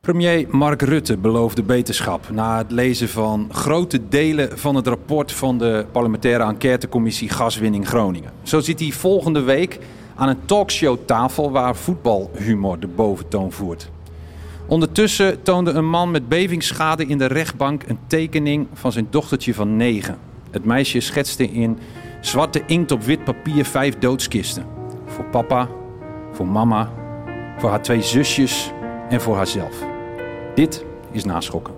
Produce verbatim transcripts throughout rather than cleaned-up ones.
Premier Mark Rutte beloofde beterschap na het lezen van grote delen van het rapport van de parlementaire enquêtecommissie Gaswinning Groningen. Zo zit hij volgende week aan een talkshowtafel waar voetbalhumor de boventoon voert. Ondertussen toonde een man met bevingsschade in de rechtbank een tekening van zijn dochtertje van negen. Het meisje schetste in zwarte inkt op wit papier vijf doodskisten. Voor papa, voor mama, voor haar twee zusjes en voor haarzelf. Dit is Naschokken.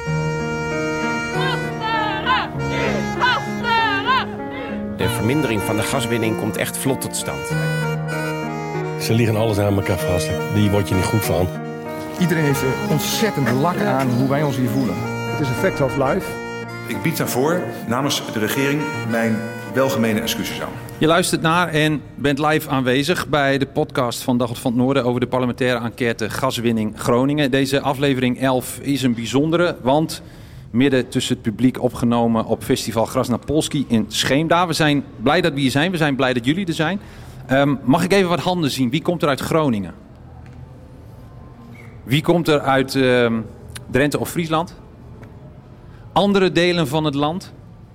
De vermindering van de gaswinning komt echt vlot tot stand. Ze liggen alles aan elkaar vast. Die word je niet goed van. Iedereen heeft er ontzettend lak aan hoe wij ons hier voelen. Het is een fact of life. Ik bied daarvoor namens de regering mijn welgemene excuses aan. Je luistert naar en bent live aanwezig bij de podcast van Dagblad van het Noorden over de parlementaire enquête Gaswinning Groningen. Deze aflevering elf is een bijzondere, want midden tussen het publiek opgenomen op festival Krasnapolski in Scheemda. We zijn blij dat we hier zijn, we zijn blij dat jullie er zijn. Um, mag ik even wat handen zien? Wie komt er uit Groningen? Wie komt er uit uh, Drenthe of Friesland? Andere delen van het land?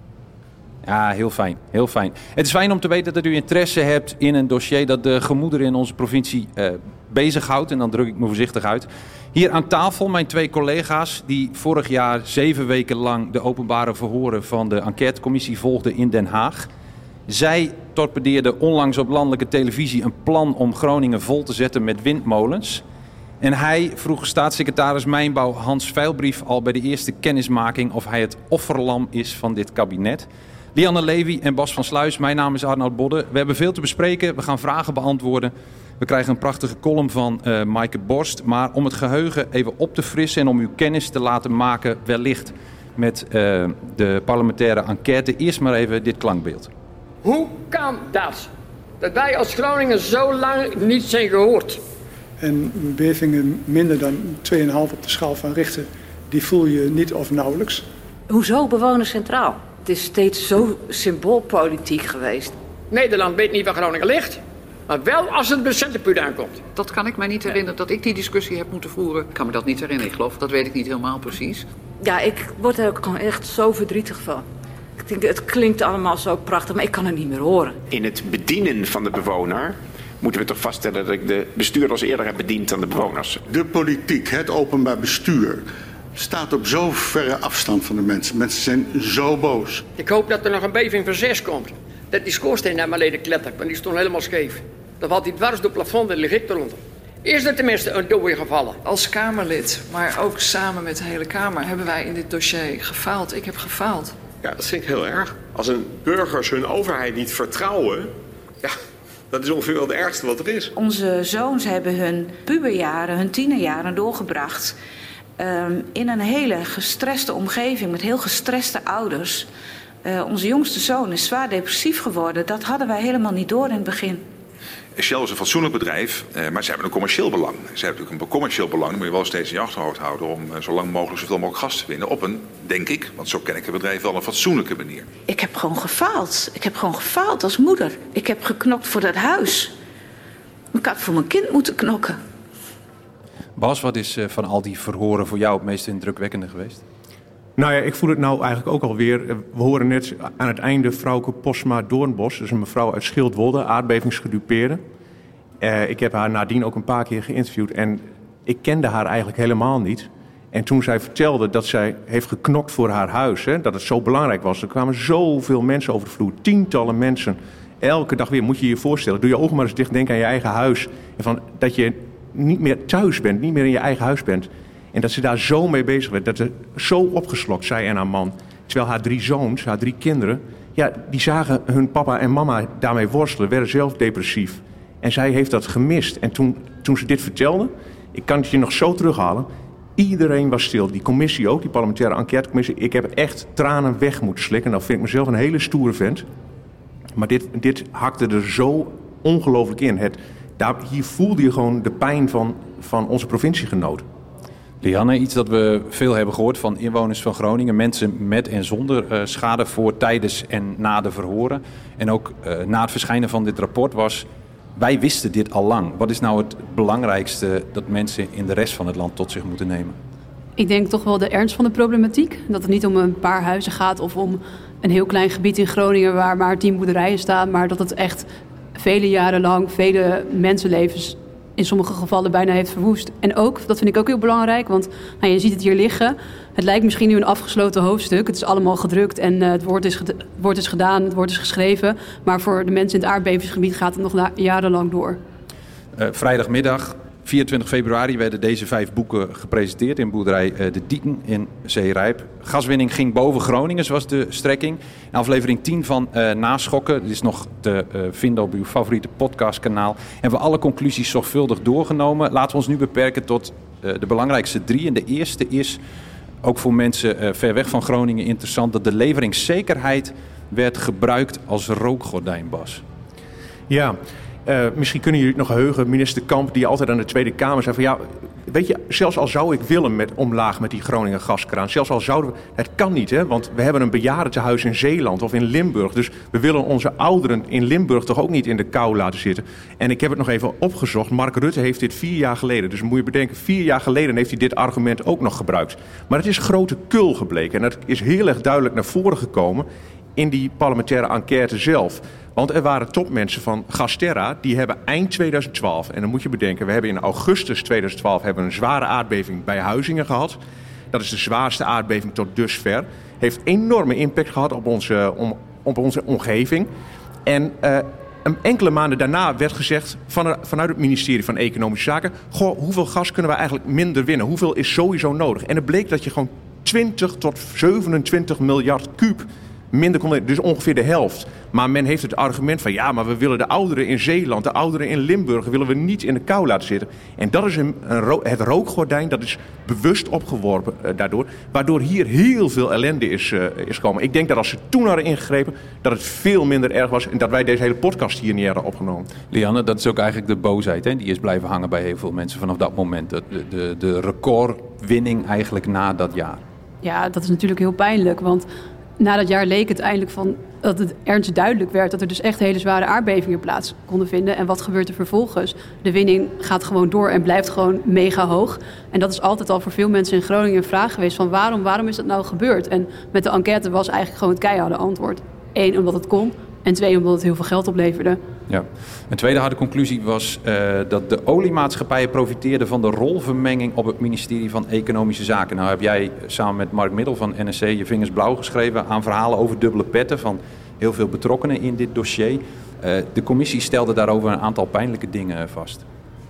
Ja, heel fijn, heel fijn. Het is fijn om te weten dat u interesse hebt in een dossier dat de gemoederen in onze provincie uh, bezighoudt. En dan druk ik me voorzichtig uit. Hier aan tafel mijn twee collega's die vorig jaar zeven weken lang de openbare verhoren van de enquêtecommissie volgden in Den Haag. Zij torpedeerden onlangs op landelijke televisie een plan om Groningen vol te zetten met windmolens. En hij vroeg staatssecretaris Mijnbouw Hans Veilbrief al bij de eerste kennismaking of hij het offerlam is van dit kabinet. Lianne Levy en Bas van Sluis, mijn naam is Arnoud Bodde. We hebben veel te bespreken, we gaan vragen beantwoorden. We krijgen een prachtige column van uh, Maaike Borst. Maar om het geheugen even op te frissen en om uw kennis te laten maken wellicht met uh, de parlementaire enquête. Eerst maar even dit klankbeeld. Hoe kan dat? Dat wij als Groningen zo lang niet zijn gehoord. En bevingen minder dan twee komma vijf op de schaal van Richter, die voel je niet of nauwelijks. Hoezo bewoners centraal? Het is steeds zo symboolpolitiek geweest. Nederland weet niet waar Groningen ligt, maar wel als het bij Centerpuur aankomt. Dat kan ik mij niet herinneren dat ik die discussie heb moeten voeren. Ik kan me dat niet herinneren, ik geloof. Dat weet ik niet helemaal precies. Ja, ik word er ook gewoon echt zo verdrietig van. Ik denk, het klinkt allemaal zo prachtig, maar ik kan het niet meer horen. In het bedienen van de bewoner moeten we toch vaststellen dat ik de bestuurders eerder heb bediend dan de bewoners. De politiek, het openbaar bestuur, staat op zo verre afstand van de mensen. Mensen zijn zo boos. Ik hoop dat er nog een beving van zes komt. Dat die schoorsteen naar beneden klettert, want die stond helemaal scheef. Dan valt die dwars door het plafond en lig ik eronder. Is er tenminste een dooi gevallen? Als Kamerlid, maar ook samen met de hele Kamer, hebben wij in dit dossier gefaald. Ik heb gefaald. Ja, dat vind ik heel erg. Als een burgers hun overheid niet vertrouwen, ja, dat is ongeveer wel het ergste wat er is. Onze zoons hebben hun puberjaren, hun tienerjaren doorgebracht Um, in een hele gestreste omgeving met heel gestreste ouders. Uh, onze jongste zoon is zwaar depressief geworden. Dat hadden wij helemaal niet door in het begin. Shell is een fatsoenlijk bedrijf, eh, maar ze hebben een commercieel belang. Ze hebben natuurlijk een commercieel belang, dat moet je wel steeds in je achterhoofd houden om uh, zo lang mogelijk zoveel mogelijk gas te winnen. Op een, denk ik, want zo ken ik het bedrijf, wel een fatsoenlijke manier. Ik heb gewoon gefaald. Ik heb gewoon gefaald als moeder. Ik heb geknokt voor dat huis. Ik had voor mijn kind moeten knokken. Bas, wat is uh, van al die verhoren voor jou het meest indrukwekkende geweest? Nou ja, ik voel het nou eigenlijk ook alweer. We horen net aan het einde Frauke Posma Doornbos. Dat is een mevrouw uit Schildwolde, aardbevingsgedupeerde. Uh, ik heb haar nadien ook een paar keer geïnterviewd. En ik kende haar eigenlijk helemaal niet. En toen zij vertelde dat zij heeft geknokt voor haar huis, hè, dat het zo belangrijk was. Er kwamen zoveel mensen over de vloer, tientallen mensen. Elke dag weer, moet je je voorstellen. Doe je ogen maar eens dicht, denk aan je eigen huis. En van, dat je niet meer thuis bent, niet meer in je eigen huis bent. En dat ze daar zo mee bezig werd, dat ze zo opgeslokt, zij en haar man. Terwijl haar drie zoons, haar drie kinderen, ja, die zagen hun papa en mama daarmee worstelen, werden zelf depressief. En zij heeft dat gemist. En toen, toen ze dit vertelde, ik kan het je nog zo terughalen, iedereen was stil. Die commissie ook, die parlementaire enquêtecommissie. Ik heb echt tranen weg moeten slikken. Nou vind ik mezelf een hele stoere vent. Maar dit, dit hakte er zo ongelooflijk in. Het, daar, hier voelde je gewoon de pijn van, van onze provinciegenoten. Lianne, iets dat we veel hebben gehoord van inwoners van Groningen. Mensen met en zonder uh, schade voor tijdens en na de verhoren. En ook uh, na het verschijnen van dit rapport was wij wisten dit al lang. Wat is nou het belangrijkste dat mensen in de rest van het land tot zich moeten nemen? Ik denk toch wel de ernst van de problematiek. Dat het niet om een paar huizen gaat of om een heel klein gebied in Groningen waar maar tien boerderijen staan. Maar dat het echt vele jaren lang vele mensenlevens in sommige gevallen bijna heeft verwoest. En ook, dat vind ik ook heel belangrijk, want nou, je ziet het hier liggen. Het lijkt misschien nu een afgesloten hoofdstuk. Het is allemaal gedrukt en uh, het, woord is ged- het woord is gedaan, het woord is geschreven. Maar voor de mensen in het aardbevingsgebied gaat het nog na- jarenlang door. Uh, vrijdagmiddag, vierentwintig februari, werden deze vijf boeken gepresenteerd in boerderij uh, De Dieken in Zeerijp. Gaswinning ging boven Groningen, was de strekking. In aflevering tien van uh, Naschokken, dit is nog te uh, vinden op uw favoriete podcastkanaal, hebben we alle conclusies zorgvuldig doorgenomen. Laten we ons nu beperken tot uh, de belangrijkste drie. En de eerste is, ook voor mensen uh, ver weg van Groningen interessant, dat de leveringszekerheid werd gebruikt als rookgordijn, Bas. Ja, uh, misschien kunnen jullie het nog heugen, minister Kamp, die altijd aan de Tweede Kamer zei van ja, weet je, zelfs al zou ik willen met omlaag met die Groningen gaskraan, zelfs al zouden we, het kan niet, hè, want we hebben een bejaardentehuis in Zeeland of in Limburg, dus we willen onze ouderen in Limburg toch ook niet in de kou laten zitten. En ik heb het nog even opgezocht, Mark Rutte heeft dit vier jaar geleden, dus moet je bedenken, vier jaar geleden heeft hij dit argument ook nog gebruikt. Maar het is grote kul gebleken en dat is heel erg duidelijk naar voren gekomen in die parlementaire enquête zelf. Want er waren topmensen van Gasterra, die hebben eind tweeduizend twaalf... en dan moet je bedenken, we hebben in augustus tweeduizend twaalf hebben een zware aardbeving bij Huizingen gehad. Dat is de zwaarste aardbeving tot dusver. Heeft enorme impact gehad op onze, om, op onze omgeving. En uh, een enkele maanden daarna werd gezegd van, vanuit het ministerie van Economische Zaken, goh, hoeveel gas kunnen we eigenlijk minder winnen? Hoeveel is sowieso nodig? En het bleek dat je gewoon twintig tot zevenentwintig miljard kuub minder kon, dus ongeveer de helft. Maar men heeft het argument van ja, maar we willen de ouderen in Zeeland, de ouderen in Limburg, willen we niet in de kou laten zitten. En dat is een, een ro- het rookgordijn, dat is bewust opgeworpen uh, daardoor, waardoor hier heel veel ellende is, uh, is gekomen. Ik denk dat als ze toen hadden ingegrepen, dat het veel minder erg was en dat wij deze hele podcast hier niet hadden opgenomen. Lianne, dat is ook eigenlijk de boosheid, hè? Die is blijven hangen bij heel veel mensen vanaf dat moment. De, de, de recordwinning eigenlijk na dat jaar. Ja, dat is natuurlijk heel pijnlijk, want na dat jaar leek het eindelijk van dat het ernstig duidelijk werd dat er dus echt hele zware aardbevingen plaats konden vinden. En wat gebeurt er vervolgens? De winning gaat gewoon door en blijft gewoon mega hoog. En dat is altijd al voor veel mensen in Groningen een vraag geweest van waarom, waarom is dat nou gebeurd? En met de enquête was eigenlijk gewoon het keiharde antwoord. Eén, omdat het kon. En twee, omdat het heel veel geld opleverde. Ja. Een tweede harde conclusie was uh, dat de oliemaatschappijen profiteerden van de rolvermenging op het ministerie van Economische Zaken. Nou heb jij samen met Mark Middel van N S C je vingers blauw geschreven aan verhalen over dubbele petten van heel veel betrokkenen in dit dossier. Uh, de commissie stelde daarover een aantal pijnlijke dingen vast.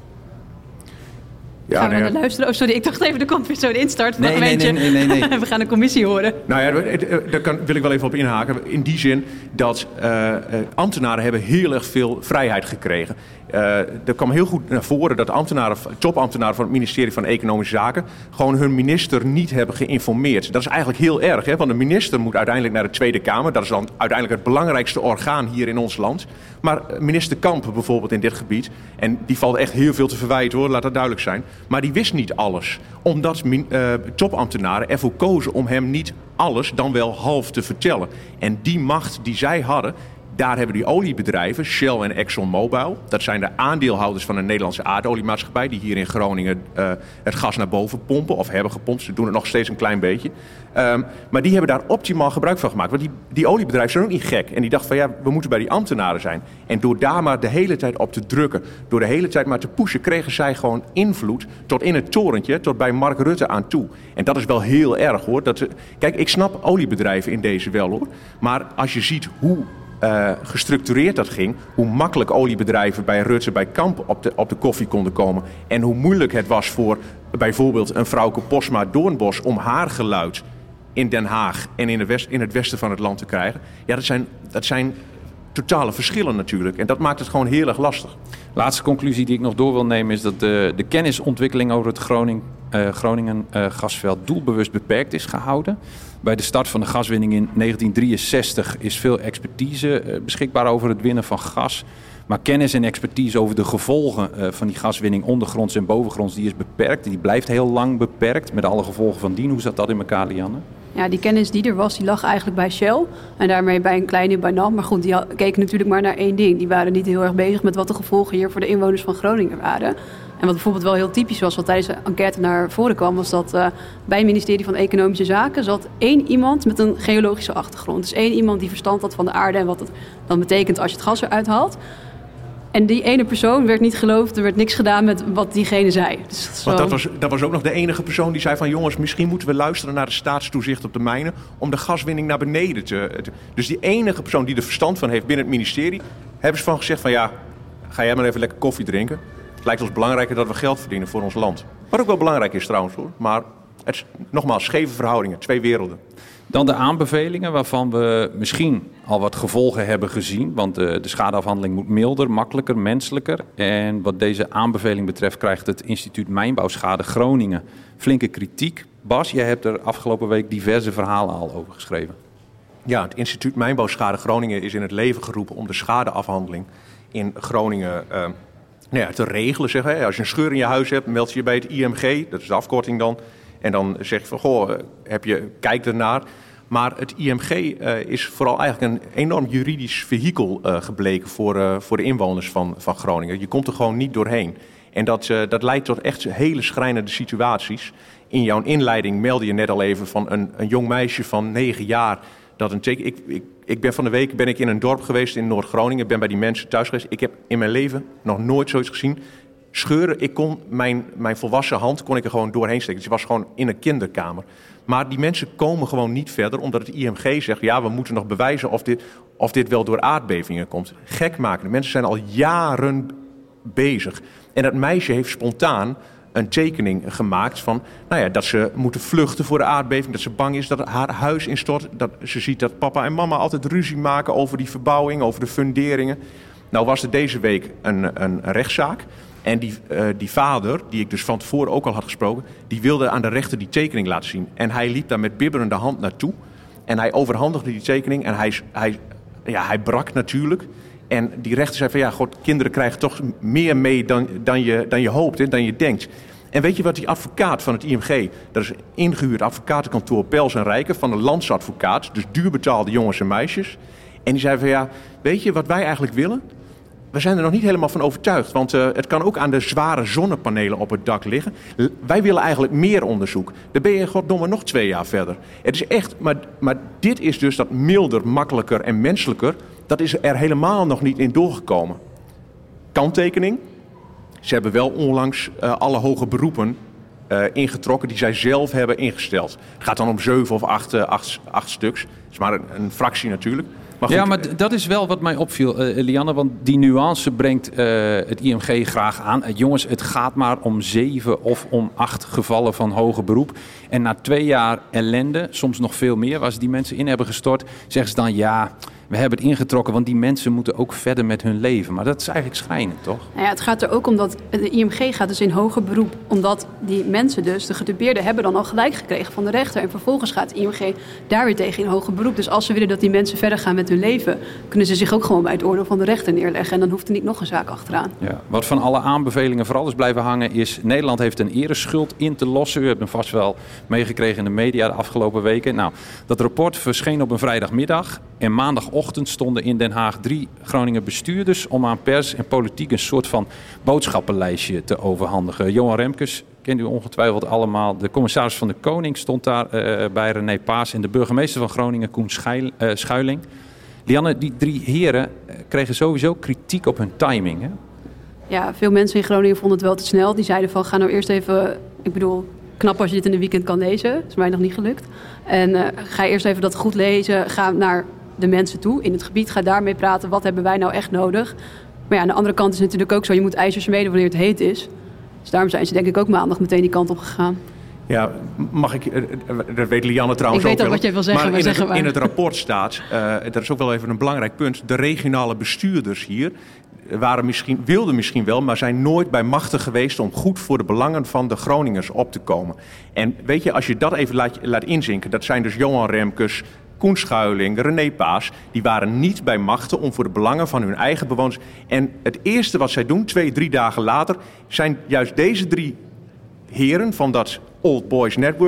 Ja, gaan we naar luisteren? Oh, sorry, ik dacht even, er komt weer zo'n instart. Nee, nee, nee, nee, nee, nee. We gaan de commissie horen. Nou ja, daar kan, wil ik wel even op inhaken. In die zin dat uh, ambtenaren hebben heel erg veel vrijheid gekregen. Uh, er kwam heel goed naar voren dat ambtenaren, topambtenaren van het ministerie van Economische Zaken gewoon hun minister niet hebben geïnformeerd. Dat is eigenlijk heel erg, hè? Want de minister moet uiteindelijk naar de Tweede Kamer. Dat is dan uiteindelijk het belangrijkste orgaan hier in ons land. Maar minister Kamp bijvoorbeeld in dit gebied, en die valt echt heel veel te verwijten hoor, laat dat duidelijk zijn. Maar die wist niet alles, omdat uh, topambtenaren ervoor kozen om hem niet alles dan wel half te vertellen. En die macht die zij hadden, daar hebben die oliebedrijven, Shell en ExxonMobil, dat zijn de aandeelhouders van een Nederlandse aardoliemaatschappij die hier in Groningen uh, het gas naar boven pompen of hebben gepompt. Ze doen het nog steeds een klein beetje. Um, maar die hebben daar optimaal gebruik van gemaakt. Want die, die oliebedrijven zijn ook niet gek. En die dachten van ja, we moeten bij die ambtenaren zijn. En door daar maar de hele tijd op te drukken, door de hele tijd maar te pushen, kregen zij gewoon invloed tot in het torentje, tot bij Mark Rutte aan toe. En dat is wel heel erg hoor. Dat, kijk, ik snap oliebedrijven in deze wel hoor. Maar als je ziet hoe Uh, gestructureerd dat ging, hoe makkelijk oliebedrijven bij Rutte, bij Kamp op de, op de koffie konden komen en hoe moeilijk het was voor bijvoorbeeld een vrouwke Posma Doornbos om haar geluid in Den Haag en in, de west, in het westen van het land te krijgen. Ja, dat zijn, dat zijn totale verschillen natuurlijk en dat maakt het gewoon heel erg lastig. Laatste conclusie die ik nog door wil nemen is dat de, de kennisontwikkeling over het Groning, uh, Groningen uh, gasveld doelbewust beperkt is gehouden. Bij de start van de gaswinning in negentien drieënzestig is veel expertise uh, beschikbaar over het winnen van gas. Maar kennis en expertise over de gevolgen uh, van die gaswinning ondergronds en bovengronds, die is beperkt. Die blijft heel lang beperkt met alle gevolgen van dien. Hoe zat dat in elkaar, Lianne? Ja, die kennis die er was, die lag eigenlijk bij Shell. En daarmee bij een kleine bij N A M. Maar goed, die keken natuurlijk maar naar één ding. Die waren niet heel erg bezig met wat de gevolgen hier voor de inwoners van Groningen waren. En wat bijvoorbeeld wel heel typisch was, wat tijdens de enquête naar voren kwam, was dat uh, bij het ministerie van Economische Zaken zat één iemand met een geologische achtergrond. Dus één iemand die verstand had van de aarde en wat het dan betekent als je het gas eruit haalt. En die ene persoon werd niet geloofd, er werd niks gedaan met wat diegene zei. Dus dat, Want dat was, dat was ook nog de enige persoon die zei van... jongens, misschien moeten we luisteren naar de staatstoezicht op de mijnen... om de gaswinning naar beneden te... te dus die enige persoon die er verstand van heeft binnen het ministerie... hebben ze van gezegd van ja, ga jij maar even lekker koffie drinken. Het lijkt ons belangrijker dat we geld verdienen voor ons land. Wat ook wel belangrijk is trouwens hoor. Maar het is nogmaals scheve verhoudingen, twee werelden. Dan de aanbevelingen waarvan we misschien al wat gevolgen hebben gezien. Want de, de schadeafhandeling moet milder, makkelijker, menselijker. En wat deze aanbeveling betreft krijgt het instituut Mijnbouwschade Groningen flinke kritiek. Bas, jij hebt er afgelopen week diverse verhalen al over geschreven. Ja, het instituut Mijnbouwschade Groningen is in het leven geroepen om de schadeafhandeling in Groningen uh, nou ja, te regelen. Zeg, hè. Als je een scheur in je huis hebt, meld je je bij het I M G, dat is de afkorting dan. En dan zeg je van, goh, heb je, kijk ernaar. Maar het I M G uh, is vooral eigenlijk een enorm juridisch vehikel uh, gebleken voor, uh, voor de inwoners van, van Groningen. Je komt er gewoon niet doorheen. En dat, uh, dat leidt tot echt hele schrijnende situaties. In jouw inleiding meldde je net al even van een, een jong meisje van negen jaar. Dat een teken, ik, ik, ik ben van de week ben ik in een dorp geweest in Noord-Groningen. Ben bij die mensen thuis geweest. Ik heb in mijn leven nog nooit zoiets gezien. Scheuren, ik kon mijn, mijn volwassen hand kon ik er gewoon doorheen steken. Dus die was gewoon in een kinderkamer. Maar die mensen komen gewoon niet verder, omdat het I M G zegt... ja, we moeten nog bewijzen of dit, of dit wel door aardbevingen komt. Gek maken. De mensen zijn al jaren bezig. En dat meisje heeft spontaan een tekening gemaakt van... nou ja, dat ze moeten vluchten voor de aardbeving. Dat ze bang is dat haar huis instort. Dat ze ziet dat papa en mama altijd ruzie maken over die verbouwing, over de funderingen. Nou was er deze week een, een rechtszaak... En die, uh, die vader, die ik dus van tevoren ook al had gesproken... die wilde aan de rechter die tekening laten zien. En hij liep daar met bibberende hand naartoe. En hij overhandigde die tekening en hij, hij, ja, hij brak natuurlijk. En die rechter zei van ja, god, kinderen krijgen toch meer mee dan, dan, je, dan je hoopt en dan je denkt. En weet je wat die advocaat van het I M G... dat is een ingehuurd advocatenkantoor Pels en Rijken... van een landsadvocaat, dus duur betaalde jongens en meisjes. En die zei van ja, weet je wat wij eigenlijk willen... We zijn er nog niet helemaal van overtuigd, want uh, het kan ook aan de zware zonnepanelen op het dak liggen. L- wij willen eigenlijk meer onderzoek. Dan ben je goddomme nog twee jaar verder. Het is echt, maar, maar dit is dus dat milder, makkelijker en menselijker. Dat is er helemaal nog niet in doorgekomen. Kanttekening. Ze hebben wel onlangs uh, alle hoge beroepen uh, ingetrokken die zij zelf hebben ingesteld. Het gaat dan om zeven of acht, uh, acht, acht stuks. Dat is maar een, een fractie natuurlijk. Maar goed, ja, maar d- dat is wel wat mij opviel, uh, Lianne. Want die nuance brengt uh, het I M G graag aan. Uh, jongens, het gaat maar om zeven of om acht gevallen van hoger beroep. En na twee jaar ellende, soms nog veel meer, waar ze die mensen in hebben gestort, zeggen ze dan ja, we hebben het ingetrokken, want die mensen moeten ook verder met hun leven. Maar dat is eigenlijk schrijnend, toch? Nou ja, het gaat er ook om dat de I M G gaat dus in hoger beroep. Omdat die mensen dus, de gedupeerden, hebben dan al gelijk gekregen van de rechter. En vervolgens gaat de I M G daar weer tegen in hoger beroep. Dus als ze willen dat die mensen verder gaan met hun leven, kunnen ze zich ook gewoon bij het oordeel van de rechter neerleggen. En dan hoeft er niet nog een zaak achteraan. Ja. Wat van alle aanbevelingen vooral is blijven hangen is... Nederland heeft een ereschuld in te lossen. U hebt hem vast wel meegekregen in de media de afgelopen weken. Nou, dat rapport verscheen op een vrijdagmiddag. En maandagochtend stonden in Den Haag drie Groninger bestuurders... om aan pers en politiek een soort van boodschappenlijstje te overhandigen. Johan Remkes, kent u ongetwijfeld allemaal. De commissaris van de Koning stond daar uh, bij René Paas... en de burgemeester van Groningen, Koen Schuil, uh, Schuiling... Lianne, die drie heren kregen sowieso kritiek op hun timing, hè? Ja, veel mensen in Groningen vonden het wel te snel. Die zeiden van, ga nou eerst even... Ik bedoel, knap als je dit in een weekend kan lezen. Dat is mij nog niet gelukt. En uh, ga eerst even dat goed lezen. Ga naar de mensen toe in het gebied. Ga daarmee praten. Wat hebben wij nou echt nodig? Maar ja, aan de andere kant is het natuurlijk ook zo. Je moet ijzers meden wanneer het heet is. Dus daarom zijn ze denk ik ook maandag meteen die kant op gegaan. Ja, mag ik, dat weet Lianne trouwens ook Ik weet ook wat jij wil zeggen, maar, maar in, zeggen het, maar. in het rapport staat, uh, dat is ook wel even een belangrijk punt... de regionale bestuurders hier waren misschien, wilden misschien wel... maar zijn nooit bij machten geweest om goed voor de belangen van de Groningers op te komen. En weet je, als je dat even laat, laat inzinken... dat zijn dus Johan Remkes, Koen Schuiling, René Paas... die waren niet bij machten om voor de belangen van hun eigen bewoners... en het eerste wat zij doen, twee, drie dagen later... zijn juist deze drie heren van dat Old Boys Network...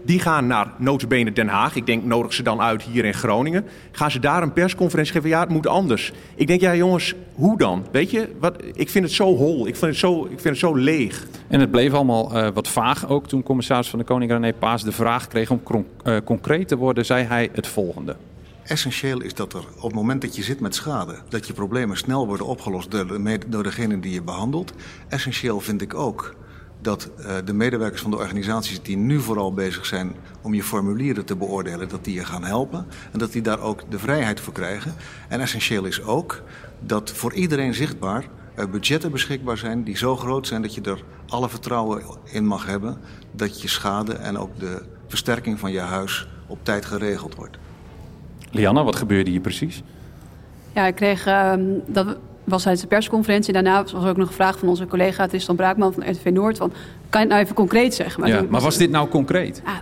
Die gaan naar nota bene Den Haag. Ik denk, nodig ze dan uit hier in Groningen. Gaan ze daar een persconferentie geven? Ja, het moet anders. Ik denk, ja jongens, hoe dan? Weet je, wat, ik vind het zo hol. Ik vind het zo, ik vind het zo leeg. En het bleef allemaal uh, wat vaag ook toen commissaris van de Koning René Paas de vraag kreeg om cron- uh, concreet te worden, zei hij het volgende. Essentieel is dat er op het moment dat je zit met schade, dat je problemen snel worden opgelost door, de, door degene die je behandelt. Essentieel vind ik ook dat uh, de medewerkers van de organisaties die nu vooral bezig zijn om je formulieren te beoordelen, dat die je gaan helpen en dat die daar ook de vrijheid voor krijgen. En essentieel is ook dat voor iedereen zichtbaar uh, budgetten beschikbaar zijn die zo groot zijn dat je er alle vertrouwen in mag hebben dat je schade en ook de versterking van je huis op tijd geregeld wordt. Lianne, wat gebeurde hier precies? Ja, ik kreeg, uh, dat was tijdens de persconferentie. Daarna was er ook nog een vraag van onze collega Tristan Braakman van R T V Noord. Van, kan je het nou even concreet zeggen? Maar, ja, toen, maar was dit nou concreet? Ah,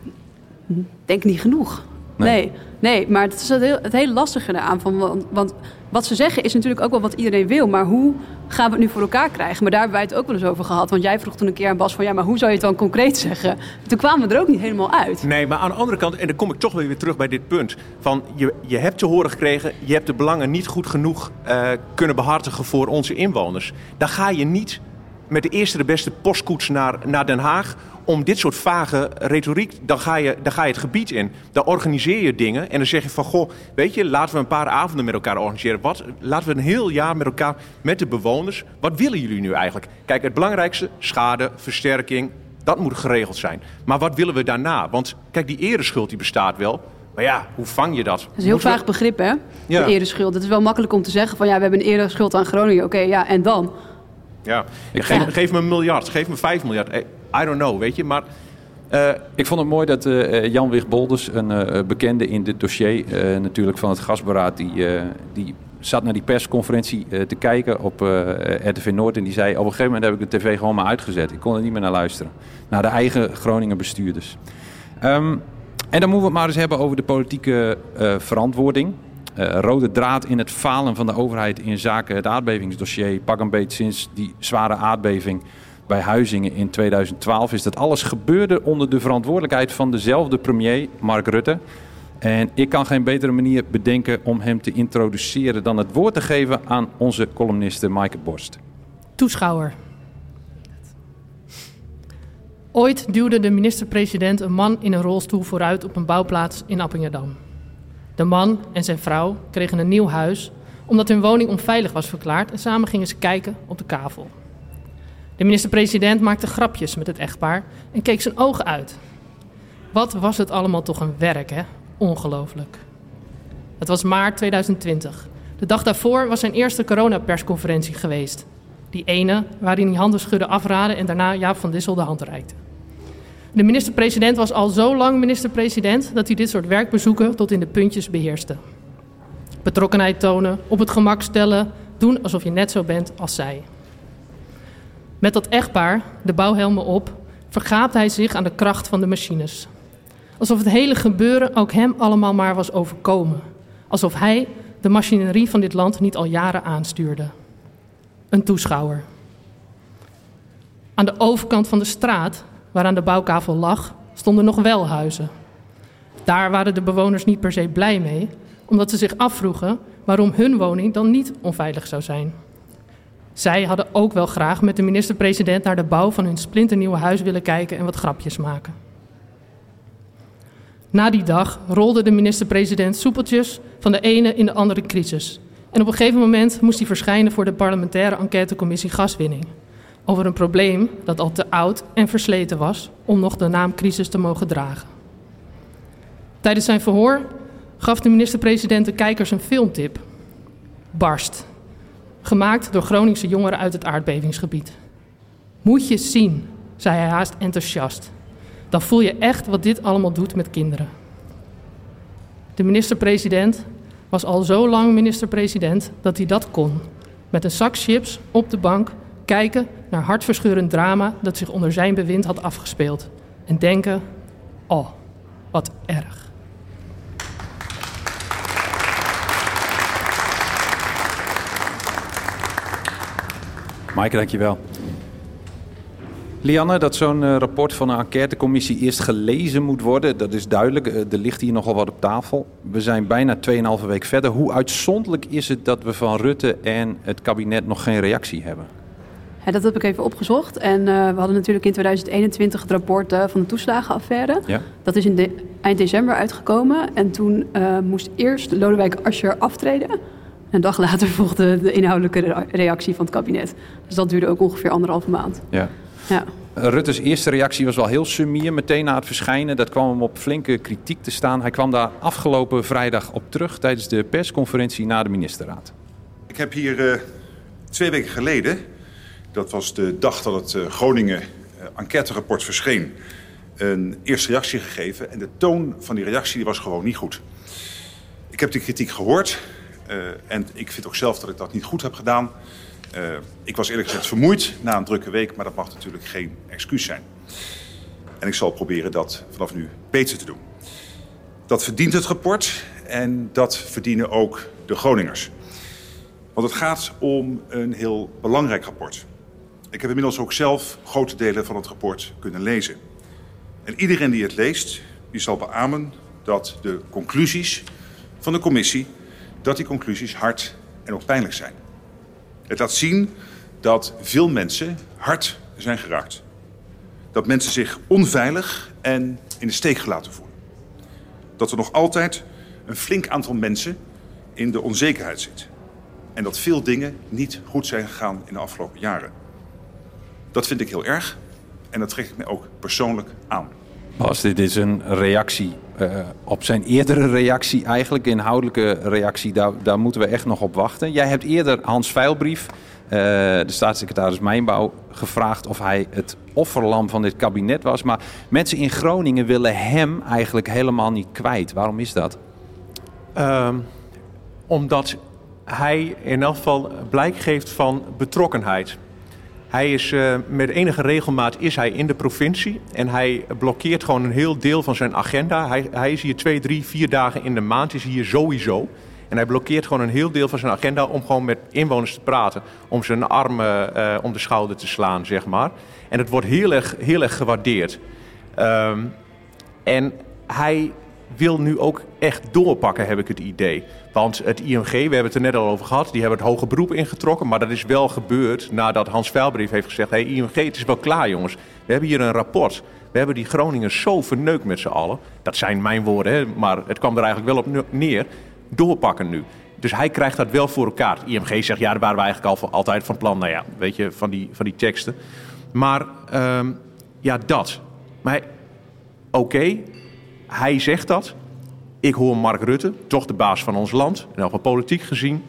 denk niet genoeg. Nee, nee, nee maar het is het, heel, het hele lastige eraan. Van, want, want wat ze zeggen is natuurlijk ook wel wat iedereen wil. Maar hoe gaan we het nu voor elkaar krijgen? Maar daar hebben wij het ook wel eens over gehad. Want jij vroeg toen een keer aan Bas van, ja, maar hoe zou je het dan concreet zeggen? Toen kwamen we er ook niet helemaal uit. Nee, maar aan de andere kant, en dan kom ik toch weer terug bij dit punt. Van je, je hebt te horen gekregen, je hebt de belangen niet goed genoeg uh, kunnen behartigen voor onze inwoners. Dan ga je niet met de eerste de beste postkoets naar, naar Den Haag om dit soort vage retoriek, dan ga, je, dan ga je het gebied in. Dan organiseer je dingen en dan zeg je van, goh, weet je, laten we een paar avonden met elkaar organiseren. Wat, laten we een heel jaar met elkaar, met de bewoners. Wat willen jullie nu eigenlijk? Kijk, het belangrijkste, schade, versterking, dat moet geregeld zijn. Maar wat willen we daarna? Want kijk, die ereschuld die bestaat wel. Maar ja, hoe vang je dat? Dat is een heel vaag we... begrip, hè? Ja. De ereschuld. Het is wel makkelijk om te zeggen van, ja, we hebben een ereschuld aan Groningen. Oké, okay, ja, en dan? Ja, ja geef, ja. geef me een miljard, geef me vijf miljard. I don't know, weet je, maar... Uh, ik vond het mooi dat uh, Jan Wigbolders, een uh, bekende in dit dossier, uh, natuurlijk van het gasberaad, die, uh, die zat naar die persconferentie uh, te kijken op uh, R T V Noord en die zei, op een gegeven moment heb ik de tv gewoon maar uitgezet. Ik kon er niet meer naar luisteren. Naar de eigen Groninger bestuurders. Um, en dan moeten we het maar eens hebben over de politieke uh, verantwoording. Uh, rode draad in het falen van de overheid in zaken het aardbevingsdossier, pak een beetje sinds die zware aardbeving bij Huizingen in tweeduizend twaalf, is dat alles gebeurde onder de verantwoordelijkheid van dezelfde premier, Mark Rutte. En ik kan geen betere manier bedenken om hem te introduceren dan het woord te geven aan onze columniste Maaike Borst. Toeschouwer. Ooit duwde de minister-president een man in een rolstoel vooruit op een bouwplaats in Appingedam. De man en zijn vrouw kregen een nieuw huis omdat hun woning onveilig was verklaard en samen gingen ze kijken op de kavel. De minister-president maakte grapjes met het echtpaar en keek zijn ogen uit. Wat was het allemaal toch een werk, hè? Ongelooflijk. Het was maart tweeduizend twintig. De dag daarvoor was zijn eerste coronapersconferentie geweest. Die ene waarin hij handen schudden afraadde en daarna Jaap van Dissel de hand reikte. De minister-president was al zo lang minister-president dat hij dit soort werkbezoeken tot in de puntjes beheerste. Betrokkenheid tonen, op het gemak stellen, doen alsof je net zo bent als zij. Met dat echtpaar, de bouwhelmen op, vergaapte hij zich aan de kracht van de machines. Alsof het hele gebeuren ook hem allemaal maar was overkomen. Alsof hij de machinerie van dit land niet al jaren aanstuurde. Een toeschouwer. Aan de overkant van de straat, waaraan de bouwkavel lag, stonden nog wel huizen. Daar waren de bewoners niet per se blij mee, omdat ze zich afvroegen waarom hun woning dan niet onveilig zou zijn. Zij hadden ook wel graag met de minister-president naar de bouw van hun splinternieuwe huis willen kijken en wat grapjes maken. Na die dag rolde de minister-president soepeltjes van de ene in de andere crisis. En op een gegeven moment moest hij verschijnen voor de parlementaire enquêtecommissie gaswinning. Over een probleem dat al te oud en versleten was om nog de naam crisis te mogen dragen. Tijdens zijn verhoor gaf de minister-president de kijkers een filmtip. Barst. Gemaakt door Groningse jongeren uit het aardbevingsgebied. Moet je zien, zei hij haast enthousiast. Dan voel je echt wat dit allemaal doet met kinderen. De minister-president was al zo lang minister-president dat hij dat kon. Met een zak chips op de bank kijken naar hartverscheurend drama dat zich onder zijn bewind had afgespeeld. En denken, oh, wat erg. Maaike, dankjewel. Lianne, dat zo'n uh, rapport van een enquêtecommissie eerst gelezen moet worden, dat is duidelijk. Uh, er ligt hier nogal wat op tafel. We zijn bijna tweeënhalve week verder. Hoe uitzonderlijk is het dat we van Rutte en het kabinet nog geen reactie hebben? Ja, dat heb ik even opgezocht. En uh, we hadden natuurlijk in tweeduizend eenentwintig het rapport uh, van de toeslagenaffaire. Ja. Dat is in de, eind december uitgekomen. En toen uh, moest eerst Lodewijk Asscher aftreden. Een dag later volgde de inhoudelijke reactie van het kabinet. Dus dat duurde ook ongeveer anderhalve maand. Ja. Ja. Rutte's eerste reactie was wel heel sumier meteen na het verschijnen. Dat kwam hem op flinke kritiek te staan. Hij kwam daar afgelopen vrijdag op terug tijdens de persconferentie na de ministerraad. Ik heb hier uh, twee weken geleden, dat was de dag dat het uh, Groningen uh, enquêterapport verscheen, een eerste reactie gegeven. En de toon van die reactie die was gewoon niet goed. Ik heb die kritiek gehoord uh, en ik vind ook zelf dat ik dat niet goed heb gedaan. Uh, ik was eerlijk gezegd vermoeid na een drukke week, maar dat mag natuurlijk geen excuus zijn. En ik zal proberen dat vanaf nu beter te doen. Dat verdient het rapport en dat verdienen ook de Groningers. Want het gaat om een heel belangrijk rapport. Ik heb inmiddels ook zelf grote delen van het rapport kunnen lezen. En iedereen die het leest, die zal beamen dat de conclusies van de commissie, dat die conclusies hard en ook pijnlijk zijn. Het laat zien dat veel mensen hard zijn geraakt. Dat mensen zich onveilig en in de steek gelaten voelen. Dat er nog altijd een flink aantal mensen in de onzekerheid zit. En dat veel dingen niet goed zijn gegaan in de afgelopen jaren. Dat vind ik heel erg en dat trek ik me ook persoonlijk aan. Bas, dit is een reactie uh, op zijn eerdere reactie eigenlijk. Inhoudelijke reactie, daar, daar moeten we echt nog op wachten. Jij hebt eerder Hans Veilbrief, uh, de staatssecretaris Mijnbouw, gevraagd of hij het offerlam van dit kabinet was. Maar mensen in Groningen willen hem eigenlijk helemaal niet kwijt. Waarom is dat? Um, omdat hij in elk geval blijk geeft van betrokkenheid. Hij is uh, met enige regelmaat is hij in de provincie en hij blokkeert gewoon een heel deel van zijn agenda. Hij, hij is hier twee, drie, vier dagen in de maand, is hier sowieso. En hij blokkeert gewoon een heel deel van zijn agenda om gewoon met inwoners te praten. Om zijn armen uh, om de schouder te slaan, zeg maar. En het wordt heel erg, heel erg gewaardeerd. Um, en hij wil nu ook echt doorpakken, heb ik het idee. Want het I M G, we hebben het er net al over gehad, die hebben het hoge beroep ingetrokken. Maar dat is wel gebeurd nadat Hans Veilbrief heeft gezegd, hé, hey, I M G, het is wel klaar, jongens. We hebben hier een rapport. We hebben die Groningers zo verneukt met z'n allen. Dat zijn mijn woorden, hè, maar het kwam er eigenlijk wel op neer. Doorpakken nu. Dus hij krijgt dat wel voor elkaar. I M G zegt, ja, daar waren we eigenlijk al altijd van plan. Nou ja, weet je, van die, van die teksten. Maar um, ja, dat. Maar oké, okay, hij zegt dat. Ik hoor Mark Rutte, toch de baas van ons land, en van politiek gezien.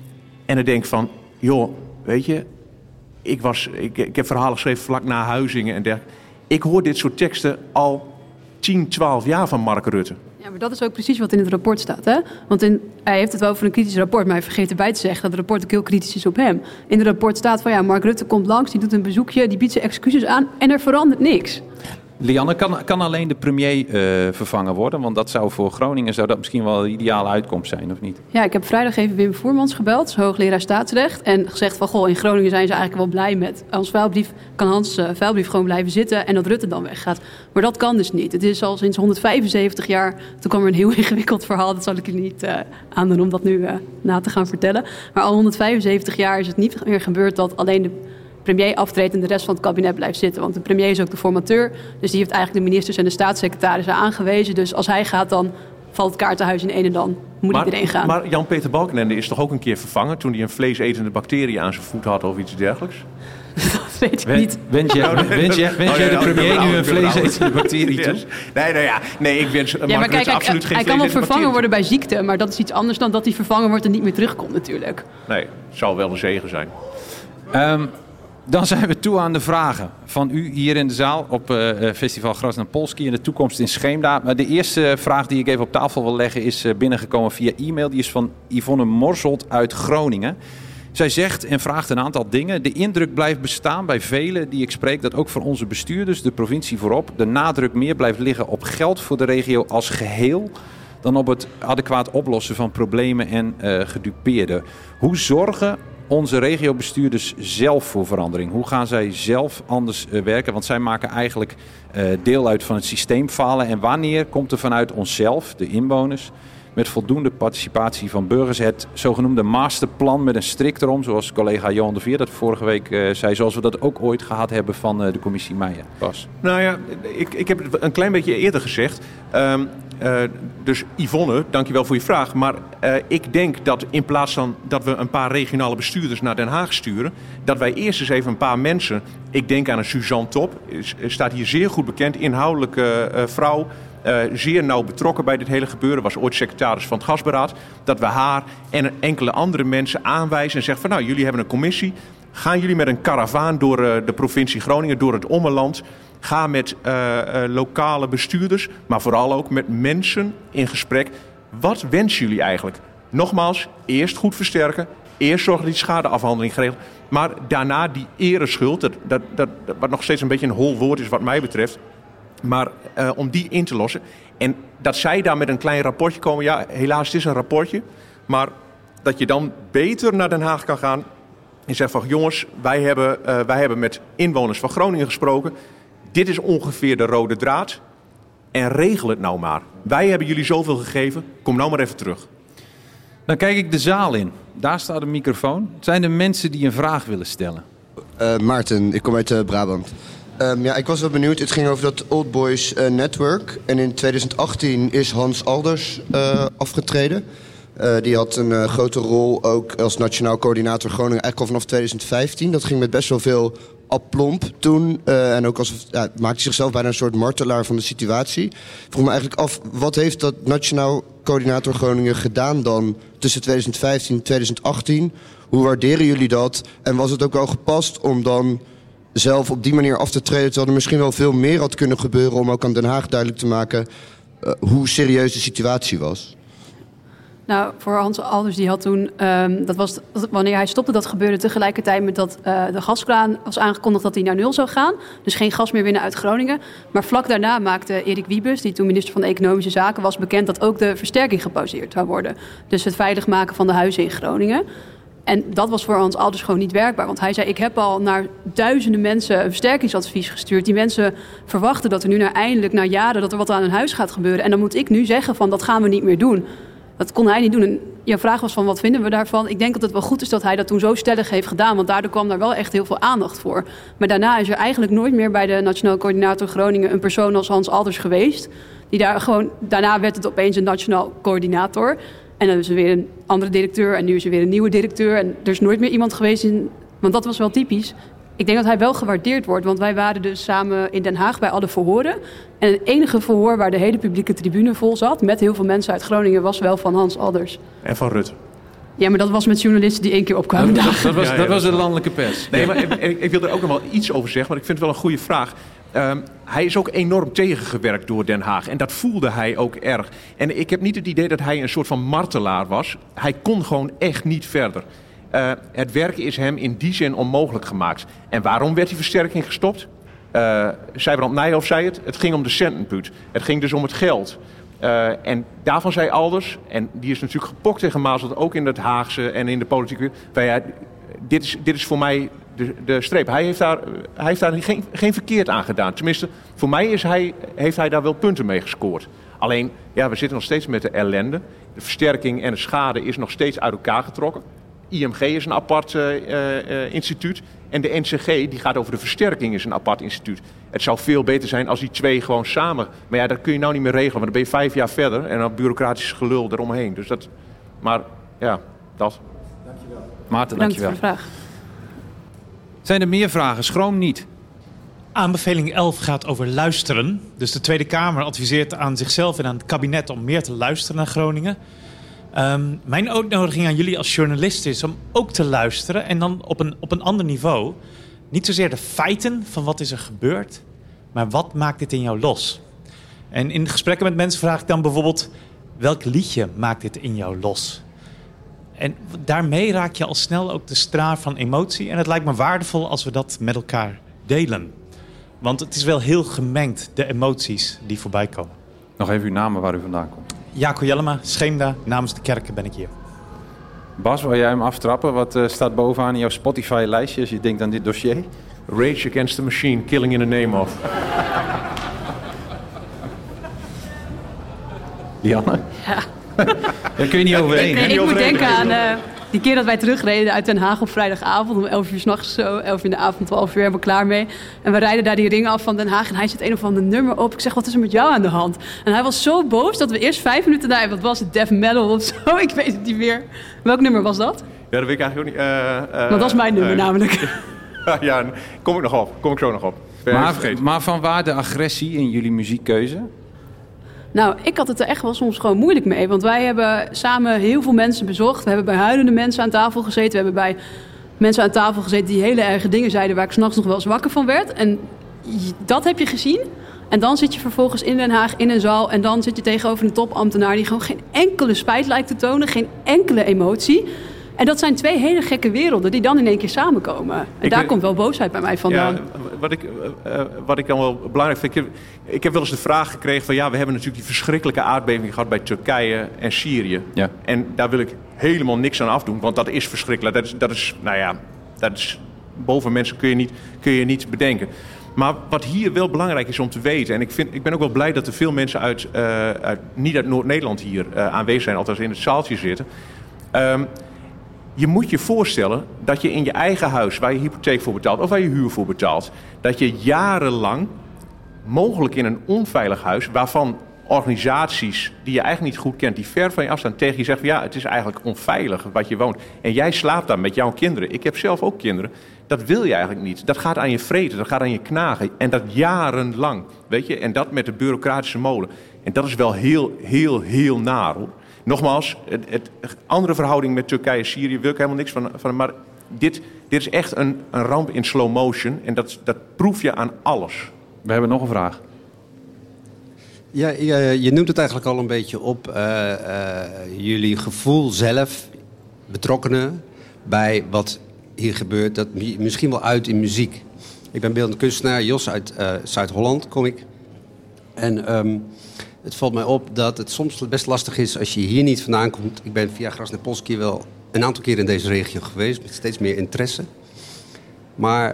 En dan denk ik van, joh, weet je, ik, was, ik, ik heb verhalen geschreven vlak na Huizingen en dergelijke. Ik hoor dit soort teksten al tien, twaalf jaar van Mark Rutte. Ja, maar dat is ook precies wat in het rapport staat, hè? Want in, hij heeft het wel over een kritisch rapport, maar hij vergeet erbij te zeggen dat het rapport ook heel kritisch is op hem. In het rapport staat van, ja, Mark Rutte komt langs, die doet een bezoekje, die biedt zijn excuses aan en er verandert niks. Lianne, kan, kan alleen de premier uh, vervangen worden? Want dat zou voor Groningen zou dat misschien wel de ideale uitkomst zijn, of niet? Ja, ik heb vrijdag even Wim Voermans gebeld, hoogleraar staatsrecht. En gezegd van, goh, in Groningen zijn ze eigenlijk wel blij met Hans Veilbrief. Kan Hans uh, Veilbrief gewoon blijven zitten en dat Rutte dan weggaat. Maar dat kan dus niet. Het is al sinds honderdvijfenzeventig jaar. Toen kwam er een heel ingewikkeld verhaal. Dat zal ik je niet uh, aandoen om dat nu uh, na te gaan vertellen. Maar al honderdvijfenzeventig jaar is het niet meer gebeurd dat alleen de premier aftreedt en de rest van het kabinet blijft zitten. Want de premier is ook de formateur. Dus die heeft eigenlijk de ministers en de staatssecretarissen aangewezen. Dus als hij gaat, dan valt het kaartenhuis in één en dan moet maar, iedereen gaan. Maar Jan-Peter Balkenende is toch ook een keer vervangen toen hij een vleesetende bacterie aan zijn voet had of iets dergelijks? Dat weet ik Wen, niet. Wens jij, wens jij, wens jij de premier nu een vleesetende bacterie toe? Nee, nou ja, nee, ik wens ja, maar kijk, absoluut hij, geen hij kan wel vervangen bacterie. worden bij ziekte, maar dat is iets anders dan dat hij vervangen wordt en niet meer terugkomt natuurlijk. Nee, het zou wel een zegen zijn. Um, Dan zijn we toe aan de vragen van u hier in de zaal op uh, Festival Grasland Polski in de toekomst in Scheemda. Maar de eerste vraag die ik even op tafel wil leggen is uh, binnengekomen via e-mail. Die is van Yvonne Morselt uit Groningen. Zij zegt en vraagt een aantal dingen. De indruk blijft bestaan bij velen die ik spreek dat ook voor onze bestuurders, de provincie voorop, de nadruk meer blijft liggen op geld voor de regio als geheel dan op het adequaat oplossen van problemen en uh, gedupeerden. Hoe zorgen onze regiobestuurders zelf voor verandering? Hoe gaan zij zelf anders uh, werken? Want zij maken eigenlijk uh, deel uit van het systeemfalen. En wanneer komt er vanuit onszelf, de inwoners, met voldoende participatie van burgers, het zogenoemde masterplan met een strik erom, zoals collega Johan de Veer dat vorige week uh, zei, zoals we dat ook ooit gehad hebben van uh, de commissie Meijer. Bas. Nou ja, ik, ik heb het een klein beetje eerder gezegd. Um, uh, dus Yvonne, dankjewel voor je vraag. Maar uh, ik denk dat in plaats van dat we een paar regionale bestuurders naar Den Haag sturen, dat wij eerst eens even een paar mensen, ik denk aan een Suzanne Top, staat hier zeer goed bekend, inhoudelijke uh, vrouw, Uh, zeer nauw betrokken bij dit hele gebeuren, was ooit secretaris van het Gasberaad, dat we haar en enkele andere mensen aanwijzen en zeggen van nou, jullie hebben een commissie, gaan jullie met een karavaan door uh, de provincie Groningen, door het Ommeland, ga met uh, uh, lokale bestuurders, maar vooral ook met mensen in gesprek. Wat wensen jullie eigenlijk? Nogmaals, eerst goed versterken, eerst zorgen dat die schadeafhandeling geregeld, maar daarna die ereschuld, dat, dat, dat, wat nog steeds een beetje een hol woord is wat mij betreft, maar uh, om die in te lossen. En dat zij daar met een klein rapportje komen. Ja, helaas, het is een rapportje. Maar dat je dan beter naar Den Haag kan gaan en zegt van jongens, wij hebben, uh, wij hebben met inwoners van Groningen gesproken. Dit is ongeveer de rode draad. En regel het nou maar. Wij hebben jullie zoveel gegeven. Kom nou maar even terug. Dan kijk ik de zaal in. Daar staat een microfoon. Zijn er mensen die een vraag willen stellen? Uh, Maarten, ik kom uit uh, Brabant. Um, ja, ik was wel benieuwd. Het ging over dat Old Boys uh, Network. En in twintig achttien is Hans Alders uh, afgetreden. Uh, die had een uh, grote rol ook als nationaal coördinator Groningen eigenlijk al vanaf twintig vijftien. Dat ging met best wel veel aplomb toen. Uh, en ook als, ja, maakte hij zichzelf bijna een soort martelaar van de situatie. Ik vroeg me eigenlijk af, wat heeft dat nationaal coördinator Groningen gedaan dan tussen twintig vijftien en twintig achttien? Hoe waarderen jullie dat? En was het ook wel gepast om dan zelf op die manier af te treden, terwijl er misschien wel veel meer had kunnen gebeuren om ook aan Den Haag duidelijk te maken uh, hoe serieus de situatie was? Nou, voor Hans Alders, die had toen, um, dat was wanneer hij stopte, dat gebeurde tegelijkertijd met dat uh, de gaskraan was aangekondigd dat hij naar nul zou gaan. Dus geen gas meer winnen uit Groningen. Maar vlak daarna maakte Erik Wiebes, die toen minister van Economische Zaken was, bekend dat ook de versterking gepauzeerd zou worden. Dus het veilig maken van de huizen in Groningen. En dat was voor Hans Alders gewoon niet werkbaar. Want hij zei, ik heb al naar duizenden mensen een versterkingsadvies gestuurd. Die mensen verwachten dat er nu naar eindelijk, na jaren, dat er wat aan hun huis gaat gebeuren. En dan moet ik nu zeggen van, dat gaan we niet meer doen. Dat kon hij niet doen. En jouw vraag was van, wat vinden we daarvan? Ik denk dat het wel goed is dat hij dat toen zo stellig heeft gedaan. Want daardoor kwam daar wel echt heel veel aandacht voor. Maar daarna is er eigenlijk nooit meer bij de Nationaal Coördinator Groningen een persoon als Hans Alders geweest. Die daar gewoon, daarna werd het opeens een Nationaal Coördinator. En dan is er weer een andere directeur en nu is er weer een nieuwe directeur. En er is nooit meer iemand geweest in... Want dat was wel typisch. Ik denk dat hij wel gewaardeerd wordt. Want wij waren dus samen in Den Haag bij alle verhoren. En het enige verhoor waar de hele publieke tribune vol zat, met heel veel mensen uit Groningen, was wel van Hans Alders. En van Rutte. Ja, maar dat was met journalisten die één keer opkwamen. Dat, dat, dat, was, ja, ja, dat was de landelijke pers. Nee, maar ik, ik wil er ook nog wel iets over zeggen, want ik vind het wel een goede vraag. Um, hij is ook enorm tegengewerkt door Den Haag. En dat voelde hij ook erg. En ik heb niet het idee dat hij een soort van martelaar was. Hij kon gewoon echt niet verder. Uh, het werken is hem in die zin onmogelijk gemaakt. En waarom werd die versterking gestopt? Uh, Sijbrand Nijhoff zei het. Het ging om de centenput. Het ging dus om het geld. Uh, en daarvan zei Alders, en die is natuurlijk gepokt en gemazeld, ook in het Haagse en in de politiek. Wij, dit, is, dit is voor mij de, de streep. Hij heeft daar, hij heeft daar geen, geen verkeerd aan gedaan. Tenminste, voor mij is hij, heeft hij daar wel punten mee gescoord. Alleen, ja, we zitten nog steeds met de ellende. De versterking en de schade is nog steeds uit elkaar getrokken. I M G is een apart uh, uh, instituut. En de N C G, die gaat over de versterking, is een apart instituut. Het zou veel beter zijn als die twee gewoon samen... Maar ja, dat kun je nou niet meer regelen, want dan ben je vijf jaar verder... en dan bureaucratisch gelul eromheen. Dus dat... Maar ja, dat. Dankjewel. Maarten, Bedankt dankjewel. voor de vraag. Zijn er meer vragen? Schroom niet. Aanbeveling elf gaat over luisteren. Dus de Tweede Kamer adviseert aan zichzelf en aan het kabinet om meer te luisteren naar Groningen. Um, mijn uitnodiging aan jullie als journalist is om ook te luisteren en dan op een, op een ander niveau. Niet zozeer de feiten van wat is er gebeurd, maar wat maakt dit in jou los? En in gesprekken met mensen vraag ik dan bijvoorbeeld, welk liedje maakt dit in jou los? En daarmee raak je al snel ook de straal van emotie. En het lijkt me waardevol als we dat met elkaar delen. Want het is wel heel gemengd, de emoties die voorbij komen. Nog even uw namen waar u vandaan komt. Jaco Jellema, Scheemda, namens de kerken ben ik hier. Bas, wil jij hem aftrappen? Wat uh, staat bovenaan in jouw Spotify-lijstje als je denkt aan dit dossier? Rage Against the Machine, Killing in the Name of. Lianne? Ja. Daar kun je niet overheen. Ik, hè? ik, ik moet denken aan uh, die keer dat wij terugreden uit Den Haag op vrijdagavond. Om elf uur s'nachts zo, elf uur in de avond, twaalf uur, hebben we klaar mee. En we rijden daar die ring af van Den Haag en hij zet een of ander nummer op. Ik zeg, wat is er met jou aan de hand? En hij was zo boos dat we eerst vijf minuten daar, wat was het, death metal of zo? Ik weet het niet meer. Welk nummer was dat? Ja, dat weet ik eigenlijk ook niet. Uh, uh, Want dat is mijn nummer uh, namelijk. Ja, kom ik nog op. Kom ik zo nog op. Maar, maar van waar de agressie in jullie muziekkeuze? Nou, ik had het er echt wel soms gewoon moeilijk mee. Want wij hebben samen heel veel mensen bezocht. We hebben bij huilende mensen aan tafel gezeten. We hebben bij mensen aan tafel gezeten die hele erge dingen zeiden... waar ik 's nachts nog wel eens wakker van werd. En dat heb je gezien. En dan zit je vervolgens in Den Haag in een zaal... en dan zit je tegenover een topambtenaar... die gewoon geen enkele spijt lijkt te tonen. Geen enkele emotie. En dat zijn twee hele gekke werelden die dan in één keer samenkomen. En ik daar weet, komt wel boosheid bij mij vandaan. Ja, wat, ik, uh, wat ik dan wel belangrijk vind... Ik heb, ik heb wel eens de vraag gekregen van... ja, we hebben natuurlijk die verschrikkelijke aardbeving gehad... bij Turkije en Syrië. Ja. En daar wil ik helemaal niks aan afdoen. Want dat is verschrikkelijk. Dat is, dat is nou ja, dat is, boven mensen kun je, niet, kun je niet bedenken. Maar wat hier wel belangrijk is om te weten... en ik, vind, ik ben ook wel blij dat er veel mensen uit... Uh, uit niet uit Noord-Nederland hier uh, aanwezig zijn... althans in het zaaltje zitten... Um, Je moet je voorstellen dat je in je eigen huis, waar je hypotheek voor betaalt of waar je huur voor betaalt, dat je jarenlang, mogelijk in een onveilig huis, waarvan organisaties die je eigenlijk niet goed kent, die ver van je afstaan, tegen je zeggen, ja, het is eigenlijk onveilig wat je woont. En jij slaapt daar met jouw kinderen. Ik heb zelf ook kinderen. Dat wil je eigenlijk niet. Dat gaat aan je vreten, dat gaat aan je knagen. En dat jarenlang, weet je. En dat met de bureaucratische molen. En dat is wel heel, heel, heel naar, hoor. Nogmaals, het, het andere verhouding met Turkije en Syrië wil ik helemaal niks van. van maar dit, dit is echt een, een ramp in slow motion. En dat, dat proef je aan alles. We hebben nog een vraag. Ja, je, je noemt het eigenlijk al een beetje op. Uh, uh, jullie gevoel zelf, betrokkenen bij wat hier gebeurt. Dat misschien wel uit in muziek. Ik ben beeldend kunstenaar, Jos uit uh, Zuid-Holland kom ik. En... Um, Het valt mij op dat het soms best lastig is als je hier niet vandaan komt. Ik ben via Krasnopolski wel een aantal keer in deze regio geweest, met steeds meer interesse. Maar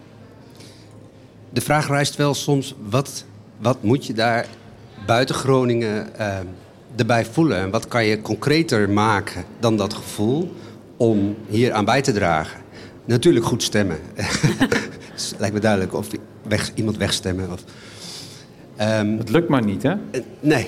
de vraag rijst wel soms, wat, wat moet je daar buiten Groningen uh, erbij voelen? En wat kan je concreter maken dan dat gevoel om hier aan bij te dragen? Natuurlijk goed stemmen. Het lijkt me duidelijk, of weg, iemand wegstemmen of... Um, het lukt maar niet, hè? Nee,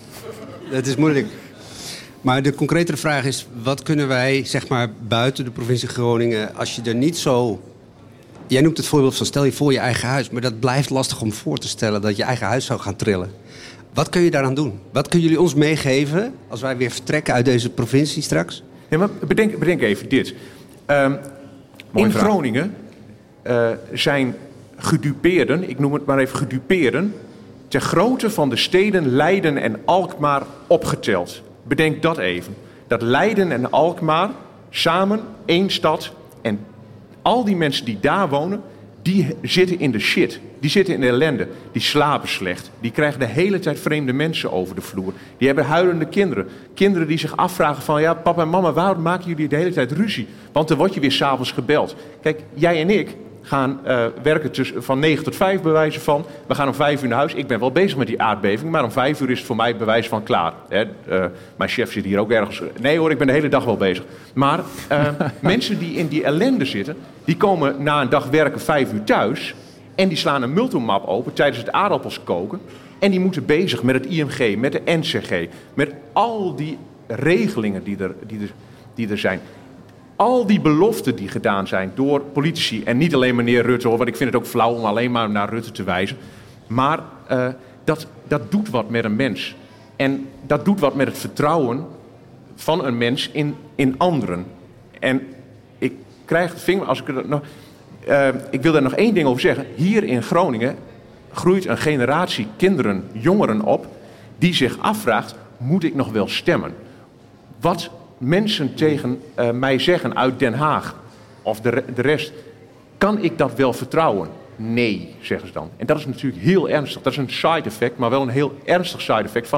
dat is moeilijk. Maar de concretere vraag is, wat kunnen wij, zeg maar, buiten de provincie Groningen... als je er niet zo... Jij noemt het voorbeeld van, stel je voor je eigen huis... maar dat blijft lastig om voor te stellen dat je eigen huis zou gaan trillen. Wat kun je daaraan doen? Wat kunnen jullie ons meegeven als wij weer vertrekken uit deze provincie straks? Ja, maar bedenk, bedenk even dit. Um, in vraag. Groningen uh, zijn gedupeerden, ik noem het maar even gedupeerden... ter grootte van de steden Leiden en Alkmaar opgeteld. Bedenk dat even. Dat Leiden en Alkmaar samen één stad. En al die mensen die daar wonen, die zitten in de shit. Die zitten in de ellende. Die slapen slecht. Die krijgen de hele tijd vreemde mensen over de vloer. Die hebben huilende kinderen. Kinderen die zich afvragen van, ja, papa en mama, waarom maken jullie de hele tijd ruzie? Want dan word je weer 's avonds gebeld. Kijk, jij en ik... gaan uh, werken tussen, van negen tot vijf, bij wijze van. We gaan om vijf uur naar huis. Ik ben wel bezig met die aardbeving, maar om vijf uur is het voor mij bewijs van klaar. Hè? Uh, mijn chef zit hier ook ergens. Nee hoor, ik ben de hele dag wel bezig. Maar uh, mensen die in die ellende zitten, die komen na een dag werken vijf uur thuis en die slaan een multimap open tijdens het aardappels koken en die moeten bezig met het I M G, met de N C G, met al die regelingen die er, die er, die er zijn. Al die beloften die gedaan zijn door politici... en niet alleen meneer Rutte, hoor, want ik vind het ook flauw om alleen maar naar Rutte te wijzen. Maar uh, dat, dat doet wat met een mens. En dat doet wat met het vertrouwen van een mens in, in anderen. En ik krijg het vinger... Als ik, er nog, uh, ik wil daar nog één ding over zeggen. Hier in Groningen groeit een generatie kinderen, jongeren op... die zich afvraagt, moet ik nog wel stemmen? Wat... mensen tegen uh, mij zeggen uit Den Haag of de, de rest, kan ik dat wel vertrouwen? Nee, zeggen ze dan. En dat is natuurlijk heel ernstig. Dat is een side effect, maar wel een heel ernstig side effect van een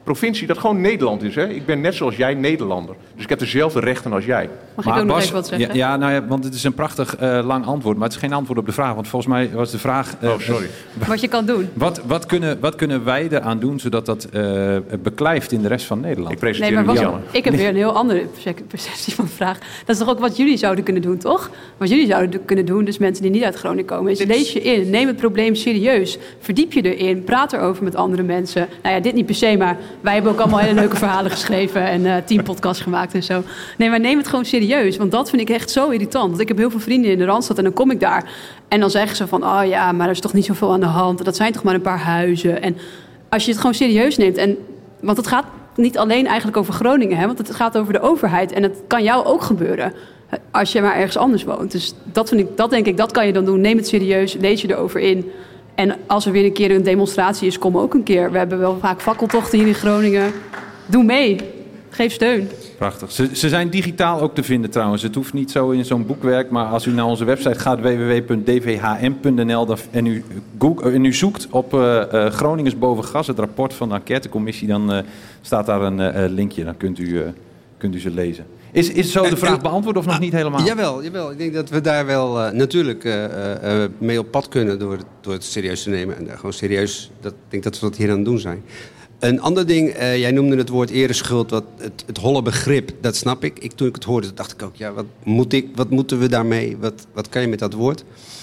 provincie dat gewoon Nederland is. Hè? Ik ben net zoals jij Nederlander. Dus ik heb dezelfde rechten als jij. Mag ik ook nog even wat zeggen? Ja, ja, nou ja, want het is een prachtig uh, lang antwoord. Maar het is geen antwoord op de vraag. Want volgens mij was de vraag... Uh, oh, sorry. Wat je kan doen. Wat, wat, kunnen, wat kunnen wij eraan doen zodat dat uh, beklijft in de rest van Nederland? Ik presenteer nee, maar wat, ik heb nee. weer een heel andere perceptie van de vraag. Dat is toch ook wat jullie zouden kunnen doen, toch? Wat jullie zouden kunnen doen, dus mensen die niet uit Groningen komen... is lees je in, neem het probleem serieus. Verdiep je erin, praat erover met andere mensen. Nou ja, dit niet per se, maar wij hebben ook allemaal hele leuke verhalen geschreven... en uh, tien podcasts gemaakt en zo. Nee, maar neem het gewoon serieus, want dat vind ik echt zo irritant. Want ik heb heel veel vrienden in de Randstad en dan kom ik daar... en dan zeggen ze van, oh ja, maar er is toch niet zoveel aan de hand. Dat zijn toch maar een paar huizen. En als je het gewoon serieus neemt... En, want het gaat niet alleen eigenlijk over Groningen, hè, want het gaat over de overheid. En het kan jou ook gebeuren als je maar ergens anders woont. Dus dat, vind ik, dat denk ik, dat kan je dan doen. Neem het serieus, lees je erover in... En als er weer een keer een demonstratie is, kom ook een keer. We hebben wel vaak fakkeltochten hier in Groningen. Doe mee. Geef steun. Prachtig. Ze, ze zijn digitaal ook te vinden trouwens. Het hoeft niet zo in zo'n boekwerk. Maar als u naar onze website gaat, w w w punt d v h m punt n l... en u, Google, en u zoekt op uh, uh, Groningers boven gas, het rapport van de enquêtecommissie... dan uh, staat daar een uh, linkje. Dan kunt u, uh, kunt u ze lezen. Is, is zo de vraag beantwoord of nog niet helemaal? Jawel, jawel. Ik denk dat we daar wel uh, natuurlijk uh, uh, mee op pad kunnen door, door het serieus te nemen. En uh, gewoon serieus, dat, ik denk dat we dat hier aan het doen zijn. Een ander ding, uh, jij noemde het woord ereschuld, wat, het, het holle begrip, dat snap ik. ik. Toen ik het hoorde, dacht ik ook, ja, wat, moet ik, wat moeten we daarmee? Wat, wat kan je met dat woord?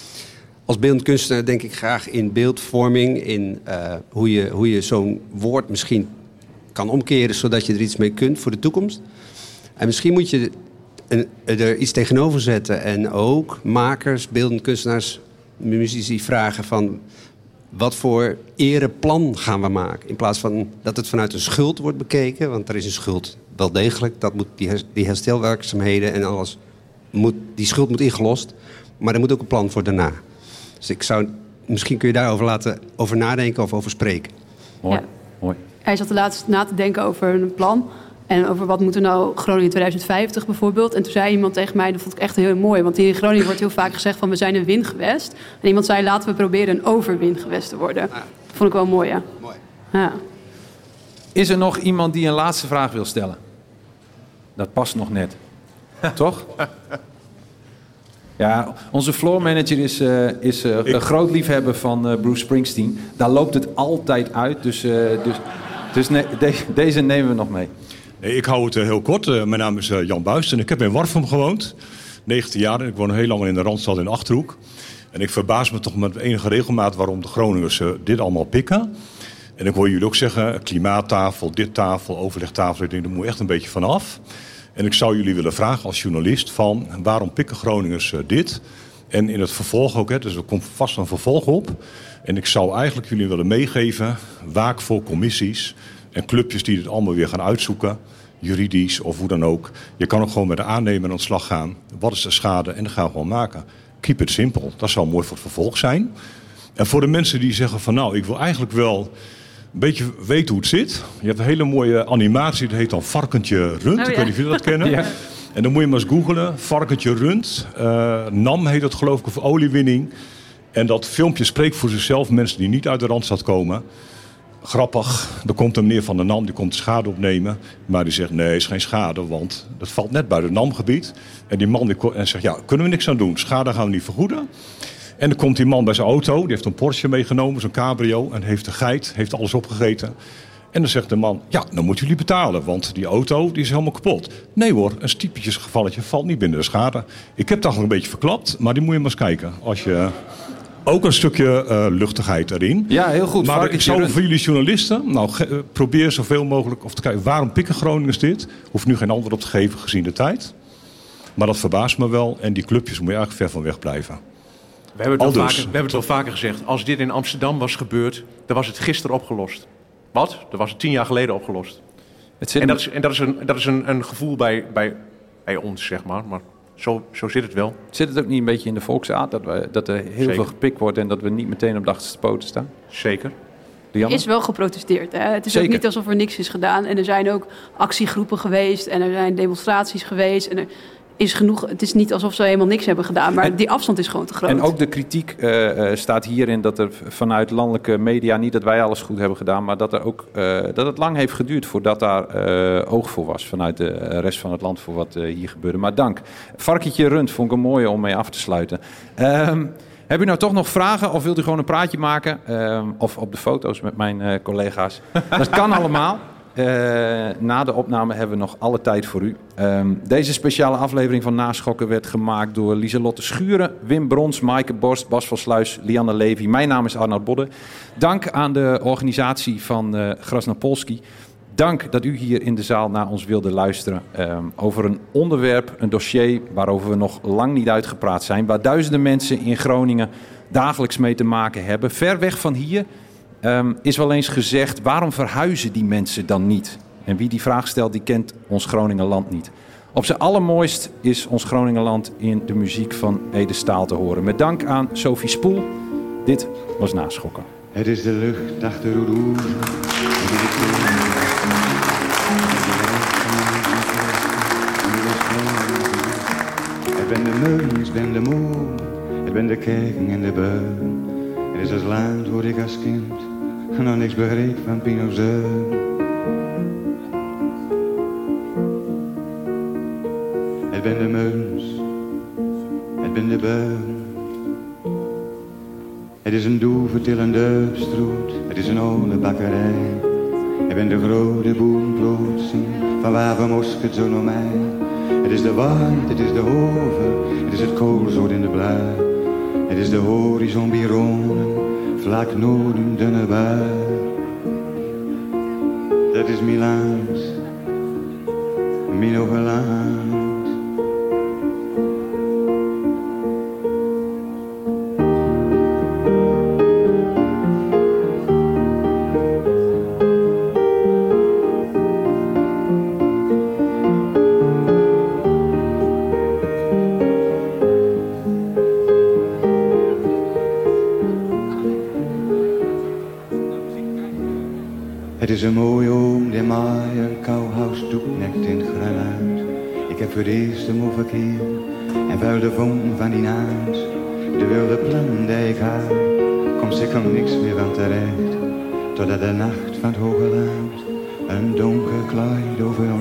Als beeldend kunstenaar denk ik graag in beeldvorming, in uh, hoe je, hoe je zo'n woord misschien kan omkeren, zodat je er iets mee kunt voor de toekomst. En misschien moet je een, er iets tegenover zetten en ook makers, beeldend kunstenaars, muzici vragen van wat voor ereplan gaan we maken? In plaats van dat het vanuit een schuld wordt bekeken, want er is een schuld wel degelijk. Dat moet die, die herstelwerkzaamheden en alles, moet, die schuld moet ingelost. Maar er moet ook een plan voor daarna. Dus ik zou, misschien kun je daarover laten over nadenken of over spreken. Mooi, ja. mooi. Hij zat de laatst na te denken over een plan. En over wat moet er nou Groningen twintig vijftig bijvoorbeeld. En toen zei iemand tegen mij, dat vond ik echt heel mooi. Want hier in Groningen wordt heel vaak gezegd van we zijn een windgewest. En iemand zei laten we proberen een overwindgewest te worden. Dat vond ik wel mooi, ja. Mooi. Ja. Is er nog iemand die een laatste vraag wil stellen? Dat past nog net. Toch? Ja, onze floor manager is, uh, is uh, een groot liefhebber van uh, Bruce Springsteen. Daar loopt het altijd uit. Dus, uh, dus, dus ne- de- deze nemen we nog mee. Nee, ik hou het uh, heel kort. Uh, mijn naam is uh, Jan Buijs en ik heb in Warfum gewoond. negentien jaar en ik woon heel lang in de Randstad in de Achterhoek. En ik verbaas me toch met enige regelmaat waarom de Groningers uh, dit allemaal pikken. En ik hoor jullie ook zeggen, klimaattafel, dit tafel, overlegtafel. Ik denk, daar moet je echt een beetje van af. En ik zou jullie willen vragen als journalist van waarom pikken Groningers uh, dit? En in het vervolg ook, hè, dus er komt vast een vervolg op. En ik zou eigenlijk jullie willen meegeven, waak voor commissies en clubjes die dit allemaal weer gaan uitzoeken, juridisch of hoe dan ook. Je kan ook gewoon met de aannemer aan de slag gaan. Wat is de schade? En dat gaan we gewoon maken. Keep it simple. Dat zou mooi voor het vervolg zijn. En voor de mensen die zeggen van nou, ik wil eigenlijk wel een beetje weten hoe het zit. Je hebt een hele mooie animatie, dat heet dan Varkentje Rund. Oh, ja. Ik weet niet of jullie dat kennen. Ja. En dan moet je maar eens googlen. Varkentje Rund. Uh, N A M heet dat geloof ik, of oliewinning. En dat filmpje spreekt voor zichzelf. Mensen die niet uit de Randstad komen. Grappig. Er komt een meneer van de N A M, die komt schade opnemen. Maar die zegt nee, is geen schade, want dat valt net buiten het N A M-gebied. En die man die ko- en zegt ja, kunnen we niks aan doen. Schade gaan we niet vergoeden. En dan komt die man bij zijn auto, die heeft een Porsche meegenomen, zo'n cabrio. En heeft de geit, heeft alles opgegeten. En dan zegt de man, ja, dan moeten jullie betalen, want die auto die is helemaal kapot. Nee hoor, een typisch gevalletje valt niet binnen de schade. Ik heb het eigenlijk een beetje verklapt, maar die moet je maar eens kijken. Als je ook een stukje uh, luchtigheid erin. Ja, heel goed. Maar ik zou voor jullie journalisten, nou ge- probeer zoveel mogelijk of te kijken, waarom pikken Groningers dit? Hoef nu geen antwoord op te geven gezien de tijd. Maar dat verbaast me wel en die clubjes moet je eigenlijk ver van weg blijven. We hebben, het wel Aldus. vaker, we hebben het wel vaker gezegd. Als dit in Amsterdam was gebeurd, dan was het gisteren opgelost. Wat? Dan was het tien jaar geleden opgelost. Het zit en dat is, en dat is, een, dat is een, een gevoel bij, bij, bij ons, zeg maar. Maar zo, zo zit het wel. Zit het ook niet een beetje in de volksaard dat, we, dat er heel Zeker. veel gepikt wordt en dat we niet meteen op de achterste poten staan? Zeker. Er is wel geprotesteerd. Hè? Het is Zeker. ook niet alsof er niks is gedaan. En er zijn ook actiegroepen geweest en er zijn demonstraties geweest. En er is genoeg. Het is niet alsof ze helemaal niks hebben gedaan, maar En- die afstand is gewoon te groot. En ook de kritiek uh, uh, staat hierin dat er vanuit landelijke media, niet dat wij alles goed hebben gedaan, maar dat, er ook, uh, dat het lang heeft geduurd voordat daar uh, oog voor was vanuit de rest van het land voor wat uh, hier gebeurde. Maar dank. Varkentje Rund vond ik een mooie om mee af te sluiten. Um, Heb u nou toch nog vragen of wilt u gewoon een praatje maken? Uh, of op de foto's met mijn uh, collega's? Dat kan allemaal. Uh, na de opname hebben we nog alle tijd voor u. Um, deze speciale aflevering van Naschokken werd gemaakt door Lieselotte Schuren, Wim Brons, Maaike Borst, Bas van Sluis, Lianne Levy. Mijn naam is Arnoud Bodde. Dank aan de organisatie van uh, Krasnopolski. Dank dat u hier in de zaal naar ons wilde luisteren um, over een onderwerp, een dossier waarover we nog lang niet uitgepraat zijn, waar duizenden mensen in Groningen dagelijks mee te maken hebben. Ver weg van hier um, is wel eens gezegd, waarom verhuizen die mensen dan niet? En wie die vraag stelt, die kent ons Groningenland niet. Op zijn allermooist is ons Groningenland in de muziek van Ede Staal te horen. Met dank aan Sophie Spoel. Dit was Naschokken. Het is de lucht achter uw roer. Het ben de meulens, ben de moer, het ben de kerken en de beun. Het is het land waar ik als kind nog niks begreep van Pinozeun. Het ben de meulens, het ben de beun. Het is een doevertillende stroet, het is een oude bakkerij. Ik ben de grote boerenplotsen, van waar we mosket zo naar mij. Het is de waard, het is de hoven, het is het koolzoot in de blui. Het is de horizon bironen, vlak noorden dunne bui. Dat is Milaans, mijn overland. Het is een mooie oom die mij een kouhuis toeknekt in het granaat. Ik heb voor het eerst hem overkeer en vuil de vonk van die naad. De wilde plan die ik had, komt zeker niks meer van terecht. Totdat de nacht van het hoge land een donker kleid over